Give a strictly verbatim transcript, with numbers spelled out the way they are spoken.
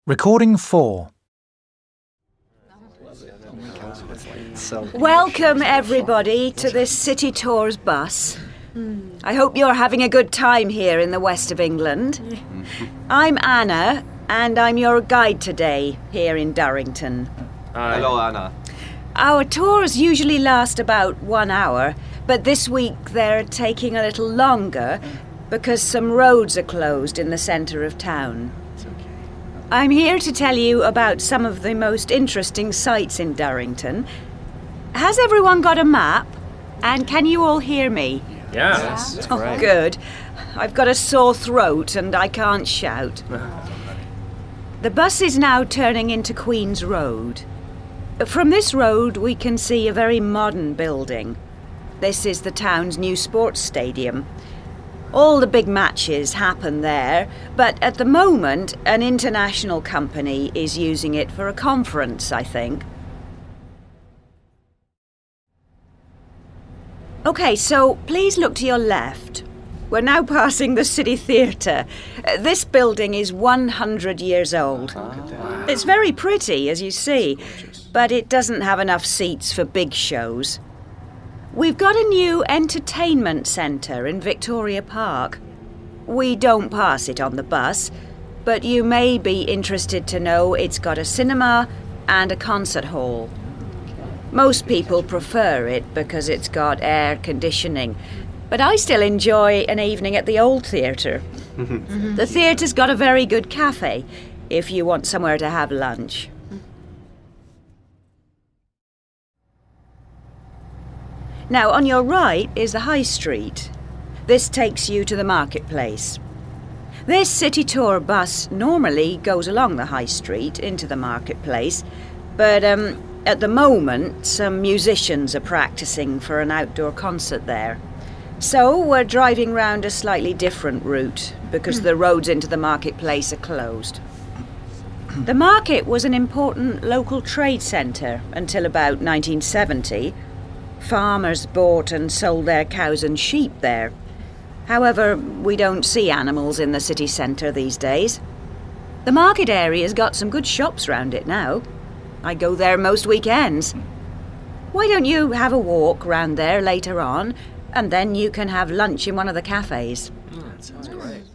Recording four. Welcome everybody to this City Tours bus. I hope you're having a good time here in the west of England. I'm Anna and I'm your guide today here in Durrington. Hi. Hello, Anna. Our tours usually last about one hour, but this week they're taking a little longer because some roads are closed in the centre of town. I'm here to tell you about some of the most interesting sights in Durrington. Has everyone got a map? And can you all hear me? Yeah. Yes. That's oh, great. Good. I've got a sore throat and I can't shout. The bus is now turning into Queen's Road. From this road we can see a very modern building. This is the town's new sports stadium. All the big matches happen there, but at the moment, an international company is using it for a conference, I think. OK, so please look to your left. We're now passing the City Theatre. Uh, this building is one hundred years old. Oh, it's very pretty, as you see, but it doesn't have enough seats for big shows. We've got a new entertainment centre in Victoria Park. We don't pass it on the bus, but you may be interested to know it's got a cinema and a concert hall. Most people prefer it because it's got air conditioning, but I still enjoy an evening at the Old Theatre. The theatre's got a very good cafe if you want somewhere to have lunch. Now, on your right is the High Street. This takes you to the marketplace. This City Tour bus normally goes along the High Street into the marketplace, but um, at the moment some musicians are practising for an outdoor concert there. So we're driving round a slightly different route because the roads into the marketplace are closed. The market was an important local trade centre until about nineteen seventy. Farmers bought and sold their cows and sheep there. However, we don't see animals in the city centre these days. The market area's got some good shops round it now. I go there most weekends. Why don't you have a walk round there later on, and then you can have lunch in one of the cafes? Oh, that sounds great.